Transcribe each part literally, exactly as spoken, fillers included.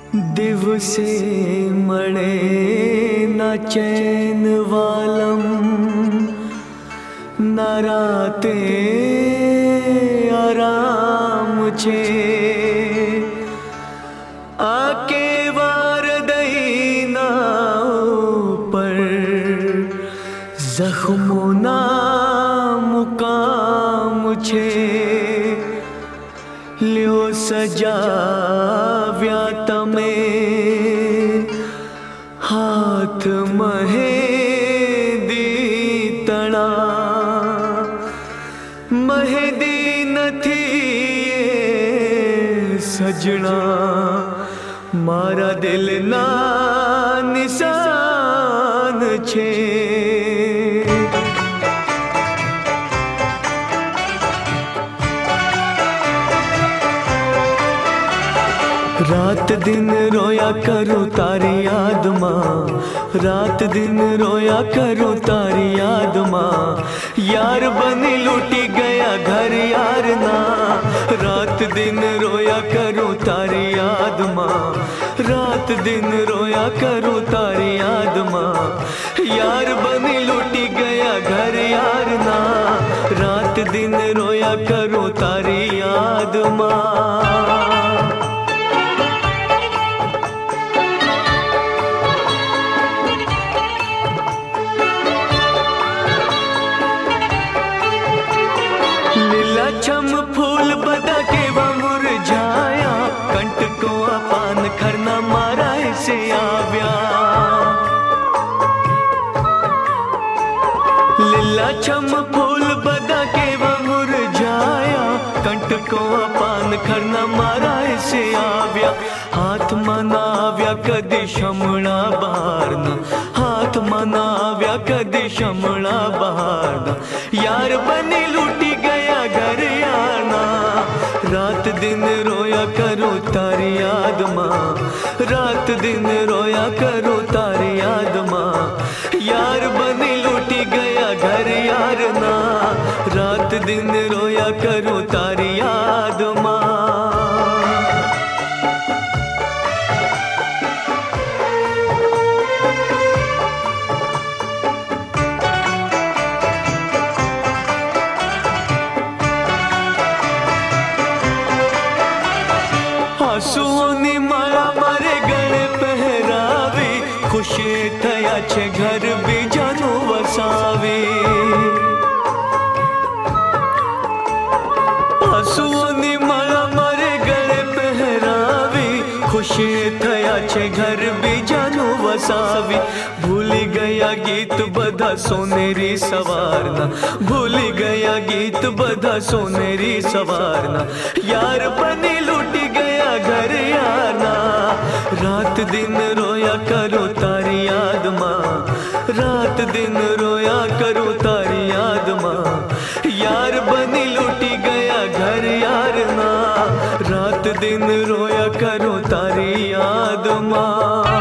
दिवसे મળે ના ચેન વાલમ ના રાતે આરામ છે આકે વાર દઈના ઉપર જખ્મોના મુકામ છે લ્યો સજાવ્યા તમે હાથ મહેદી તણા મહેદી નથી સજણા મારા દિલના નિશાન છે। रात दिन रोया करो तारी याद माँ, रात दिन रोया करो तारी याद माँ, यार बनी लूटी गया घर यार ना। रात दिन रोया करो तारी याद माँ, रात दिन रोया करो तारी याद माँ, यार बनी लूटी गया घर यार ना। रात दिन रोया करो तारी याद माँ। छम फूल बदा के वा मुरझाया, कंठ को अपान खरना मारा से आव्या। लीला छम फूल बदा के वा मुरझाया, कंठ को अपान खरना मारा से आव्या। हाथ मनाव्या कदी शमणा बहारना, हाथ मनाव्या कदी शमणा बहारना, यार बनी लूटी गया घर यारना। रात दिन रोया करो तारी याद माँ, रात दिन रोया करो तारी याद माँ, यार बनी लूटी गया घर यारना। रात दिन रोया करो तारी याद माँ। आंसुओनी माला मारे गले पहरावी, खुशी थया छे घर बीजानु वसावी। आंसुओनी माला मारे गले पहरावी, खुशी थया छे घर बीजानु वसावी। भूली गया गीत बधा सोनेरी सवारना, भूली गया गीत बधा सोनेरी सवारना, यार बनी लूटी गया घर यारना। रात दिन रोया करो तारी याद माँ, रात दिन रोया करो तारी याद माँ, यार बनी लूटी गया घर यारना। रात दिन रोया करो तारी याद माँ।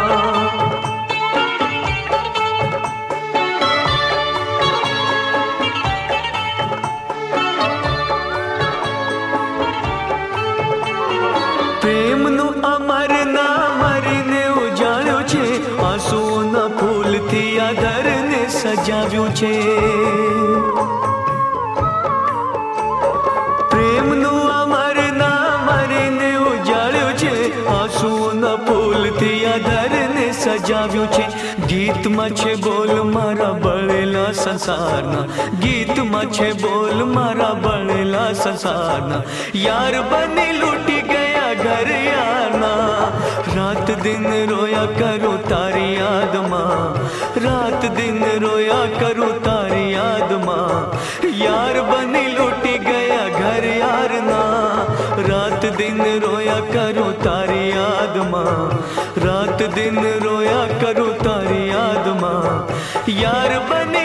प्रेमनु अमर ना मरीने उजाड़्यो छे, आंसुओना फूलथी आ धरने सजाव्यो छे। प्रेमनु अमर ना मरीने उजाड़्यो छे, आंसुओना फूलथी आ धरने सजाव्यो छे। गीत में छे बोल मारा बळेला संसारना, गीत में छे बोल मारा बळेला संसारना, यार बनी लूटी गया घर यारना। रात दिन रोया करो तारी याद माँ, रात दिन रोया करो तारी याद माँ, यार बनी लूटी गया घर यारना। रात दिन रोया करो तारी याद माँ, रात दिन रोया करो तारी याद माँ, यार बनी